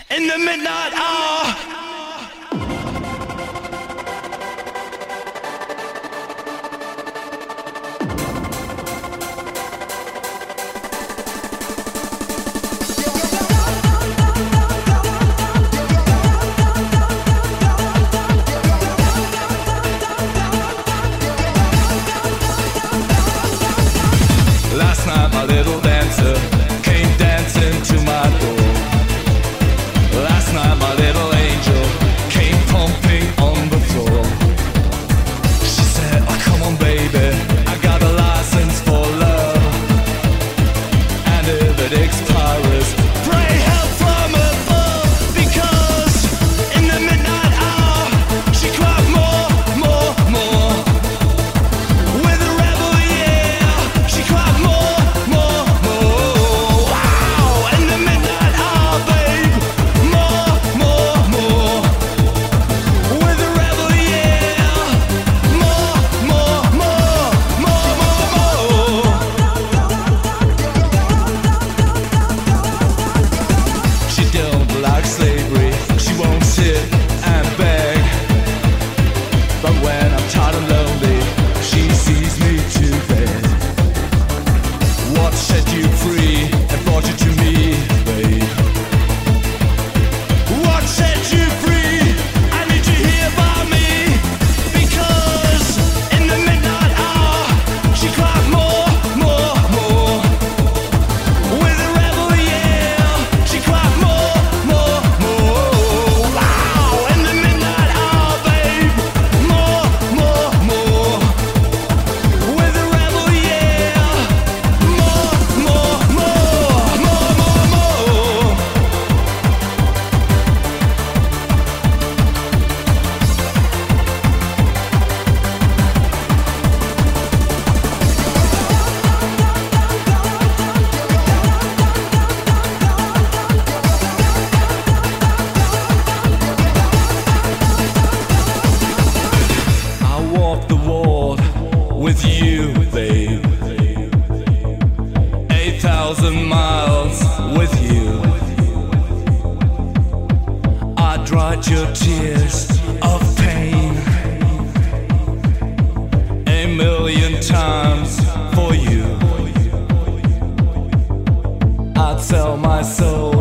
in the midnight hour. Last night my little dancer came dancing to my door. Last night my little angel came pumping on the floor. She said, oh come on baby, I got a license for love. And if it expires, pray help from above. Because in the midnight hour she cried more. With a rebel, yeah, she cried more. Wow, in the midnight hour, babe, more. With a rebel, yeah, more. She don't like slavery, she won't sit and beg. But when I'm tired and lonely, she sees me to bed. What set you free and brought you to me, babe? What set you free? I need to hear about me. Because in the midnight hour, she cried more. With a rebel, yeah, she cried more. Wow, in the midnight hour, babe, more. With a rebel, yeah, more. I walk the world with you, babe. 8,000 miles with you. I dried your tears of pain 1,000,000 times for you. I'd sell my soul